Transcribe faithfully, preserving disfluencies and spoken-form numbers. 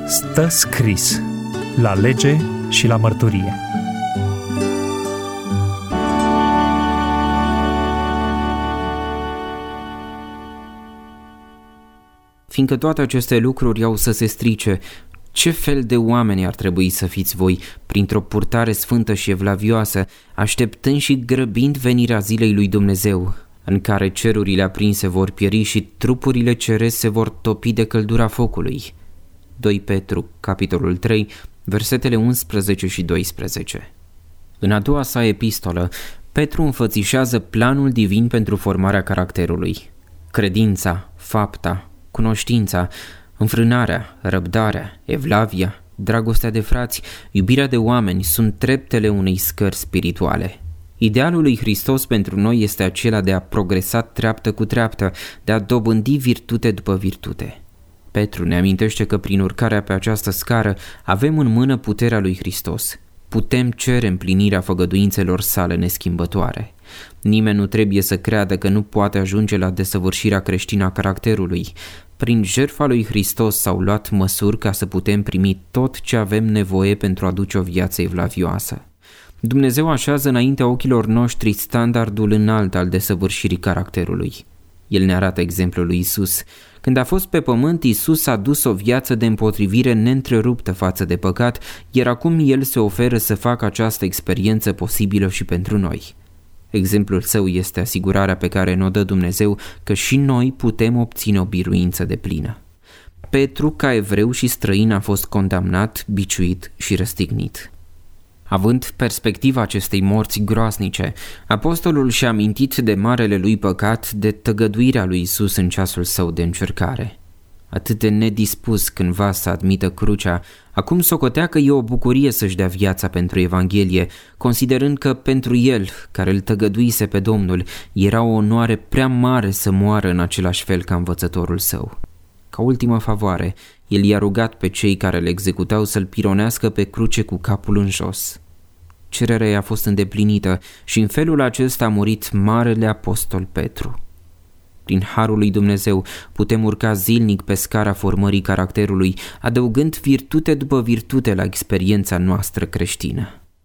Stă scris la lege și la mărturie. Fiindcă toate aceste lucruri au să se strice, ce fel de oameni ar trebui să fiți voi, printr-o purtare sfântă și evlavioasă, așteptând și grăbind venirea zilei lui Dumnezeu, în care cerurile aprinse vor pieri și trupurile ceresc se vor topi de căldura focului? doi Petru, capitolul trei, versetele unsprezece și doisprezece. În a doua sa epistolă, Petru înfățișează planul divin pentru formarea caracterului. Credința, fapta, cunoștința, înfrânarea, răbdarea, evlavia, dragostea de frați, iubirea de oameni sunt treptele unei scări spirituale. Idealul lui Hristos pentru noi este acela de a progresa treaptă cu treaptă, de a dobândi virtute după virtute. Petru ne amintește că prin urcarea pe această scară avem în mână puterea lui Hristos. Putem cere împlinirea făgăduințelor sale neschimbătoare. Nimeni nu trebuie să creadă că nu poate ajunge la desăvârșirea creștină a caracterului. Prin jertfa lui Hristos s-au luat măsuri ca să putem primi tot ce avem nevoie pentru a duce o viață evlavioasă. Dumnezeu așează înaintea ochilor noștri standardul înalt al desăvârșirii caracterului. El ne arată exemplul lui Isus. Când a fost pe pământ, Isus a dus o viață de împotrivire neîntreruptă față de păcat, iar acum El se oferă să facă această experiență posibilă și pentru noi. Exemplul său este asigurarea pe care ne-o dă Dumnezeu că și noi putem obține o biruință deplină. Petru, ca evreu și străin, a fost condamnat, biciuit și răstignit. Având perspectiva acestei morți groaznice, apostolul și-a amintit de marele lui păcat, de tăgăduirea lui Isus în ceasul său de încercare. Atât de nedispus cândva să admită crucea, acum socotea că e o bucurie să-și dea viața pentru Evanghelie, considerând că pentru el, care îl tăgăduise pe Domnul, era o onoare prea mare să moară în același fel ca învățătorul său. Ca ultimă favoare, el i-a rugat pe cei care îl executau să-l pironească pe cruce cu capul în jos. Cererea i-a fost îndeplinită și în felul acesta a murit marele apostol Petru. Prin harul lui Dumnezeu putem urca zilnic pe scara formării caracterului, adăugând virtute după virtute la experiența noastră creștină.